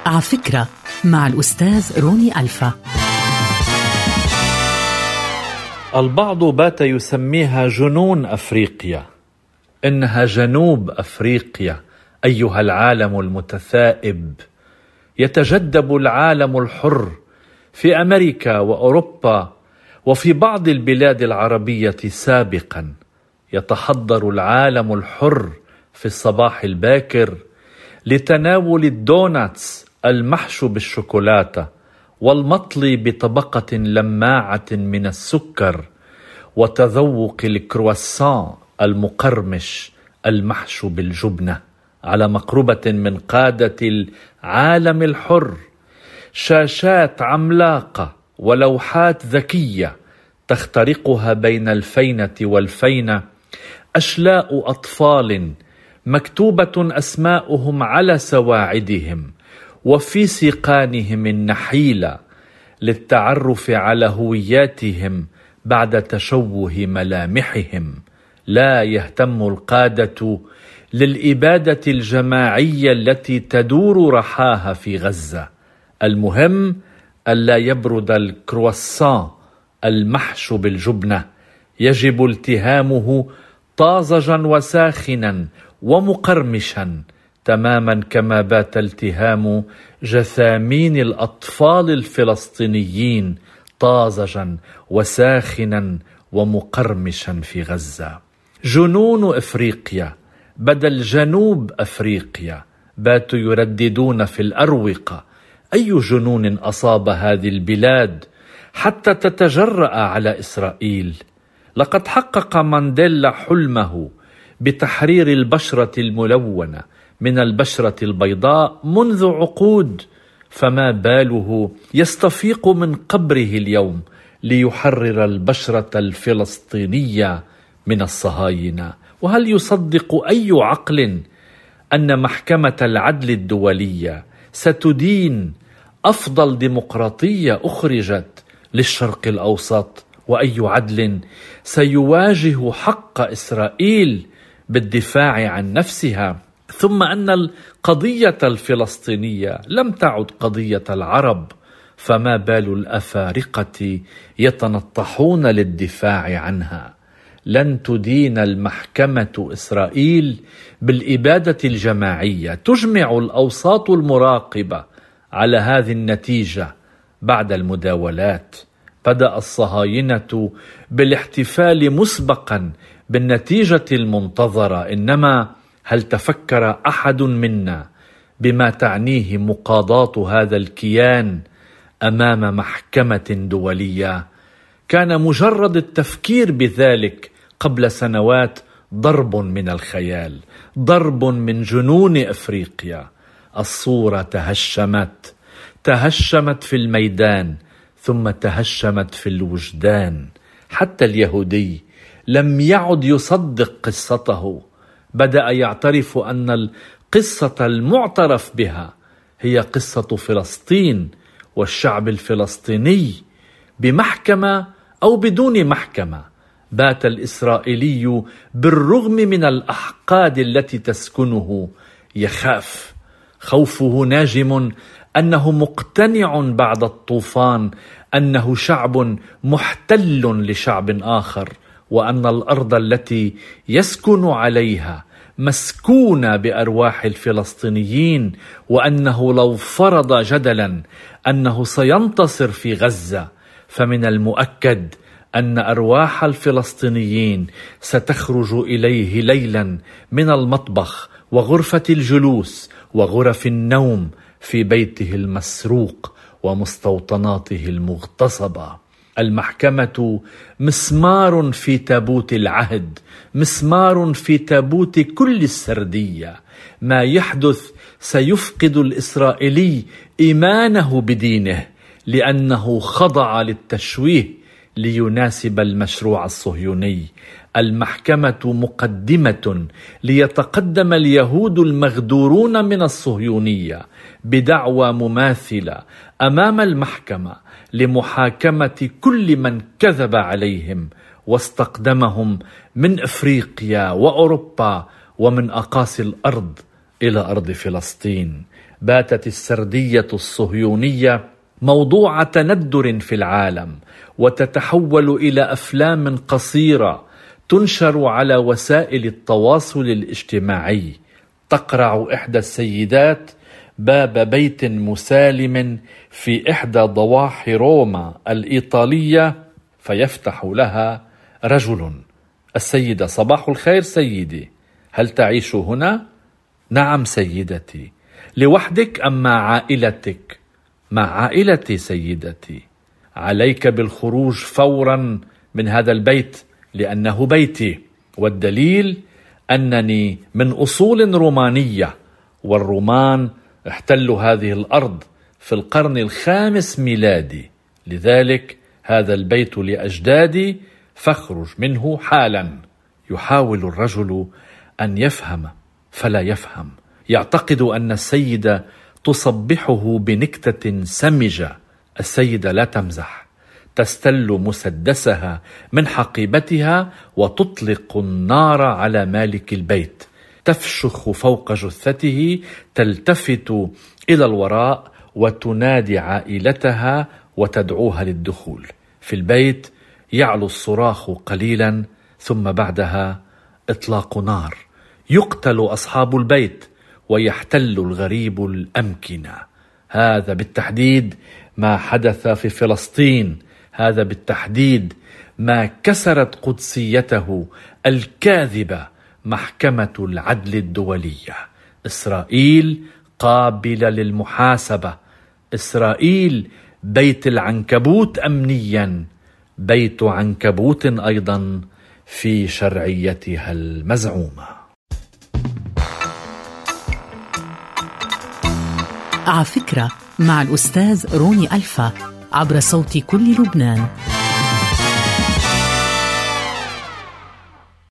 على فكرة مع الأستاذ روني ألفا. البعض بات يسميها جنون أفريقيا. إنها جنوب أفريقيا أيها العالم المتثائب. يتجدب العالم الحر في أمريكا وأوروبا وفي بعض البلاد العربية سابقا. يتحضر العالم الحر في الصباح الباكر لتناول الدوناتس المحشو بالشوكولاتة والمطلي بطبقة لماعة من السكر وتذوق الكرواسون المقرمش المحشو بالجبنة على مقربة من قادة العالم الحر. شاشات عملاقة ولوحات ذكية تخترقها بين الفينة والفينة أشلاء أطفال مكتوبة أسماؤهم على سواعدهم وفي سيقانهم النحيلة للتعرف على هوياتهم بعد تشوه ملامحهم. لا يهتم القادة للإبادة الجماعية التي تدور رحاها في غزة. المهم ألا يبرد الكرواسون المحشو بالجبنة. يجب التهامه طازجا وساخنا ومقرمشا تماما كما بات التهام جثامين الأطفال الفلسطينيين طازجا وساخنا ومقرمشا في غزة. جنون أفريقيا بدل جنوب أفريقيا باتوا يرددون في الأروقة. أي جنون أصاب هذه البلاد حتى تتجرأ على إسرائيل؟ لقد حقق مانديلا حلمه بتحرير البشرة الملونة من البشرة البيضاء منذ عقود، فما باله يستفيق من قبره اليوم ليحرر البشرة الفلسطينية من الصهاينة؟ وهل يصدق أي عقل أن محكمة العدل الدولية ستدين أفضل ديمقراطية أخرجت للشرق الأوسط؟ وأي عدل سيواجه حق إسرائيل بالدفاع عن نفسها؟ ثم أن القضية الفلسطينية لم تعد قضية العرب، فما بال الأفارقة يتنطحون للدفاع عنها؟ لن تدين المحكمة إسرائيل بالإبادة الجماعية. تجمع الأوساط المراقبة على هذه النتيجة بعد المداولات. بدأ الصهاينة بالاحتفال مسبقا بالنتيجة المنتظرة، إنما هل تفكر أحد منا بما تعنيه مقاضاة هذا الكيان أمام محكمة دولية؟ كان مجرد التفكير بذلك قبل سنوات ضرب من الخيال، ضرب من جنون أفريقيا. الصورة تهشمت في الميدان ثم تهشمت في الوجدان. حتى اليهودي لم يعد يصدق قصته، بدأ يعترف أن القصة المعترف بها هي قصة فلسطين والشعب الفلسطيني. بمحكمة أو بدون محكمة بات الإسرائيلي بالرغم من الأحقاد التي تسكنه يخاف. خوفه ناجم أنه مقتنع بعد الطوفان أنه شعب محتل لشعب آخر، وأن الأرض التي يسكن عليها مسكونة بأرواح الفلسطينيين، وأنه لو فرض جدلا أنه سينتصر في غزة فمن المؤكد أن أرواح الفلسطينيين ستخرج إليه ليلا من المطبخ وغرفة الجلوس وغرف النوم في بيته المسروق ومستوطناته المغتصبة. المحكمة مسمار في تابوت العهد، مسمار في تابوت كل السردية. ما يحدث سيفقد الإسرائيلي إيمانه بدينه لأنه خضع للتشويه ليناسب المشروع الصهيوني. المحكمة مقدمة ليتقدم اليهود المغدورون من الصهيونية بدعوى مماثلة أمام المحكمة لمحاكمة كل من كذب عليهم واستقدمهم من أفريقيا وأوروبا ومن أقاصي الأرض إلى أرض فلسطين. باتت السردية الصهيونية موضوع تندر في العالم، وتتحول إلى أفلام قصيرة تنشر على وسائل التواصل الاجتماعي. تقرع إحدى السيدات باب بيت مسالم في إحدى ضواحي روما الإيطالية، فيفتح لها رجل: السيدة: صباح الخير سيدي، هل تعيش هنا؟ نعم سيدتي. لوحدك أم مع عائلتك؟ مع عائلتي سيدتي. عليك بالخروج فورا من هذا البيت لأنه بيتي، والدليل أنني من أصول رومانية، والرومان احتلوا هذه الأرض في القرن 5 ميلادي، لذلك هذا البيت لأجدادي، فاخرج منه حالا. يحاول الرجل أن يفهم فلا يفهم، يعتقد أن السيدة تصبحه بنكتة سمجة. السيدة لا تمزح، تستل مسدسها من حقيبتها وتطلق النار على مالك البيت، تفشخ فوق جثته، تلتفت إلى الوراء وتنادي عائلتها وتدعوها للدخول. في البيت يعلو الصراخ قليلا، ثم بعدها إطلاق نار. يقتل أصحاب البيت ويحتل الغريب الأمكنة. هذا بالتحديد ما حدث في فلسطين، هذا بالتحديد ما كسرت قدسيته الكاذبة محكمة العدل الدولية. إسرائيل قابلة للمحاسبة. إسرائيل بيت العنكبوت أمنيا، بيت عنكبوت أيضا في شرعيتها المزعومة. على فكرة مع الأستاذ روني ألفا عبر صوت كل لبنان.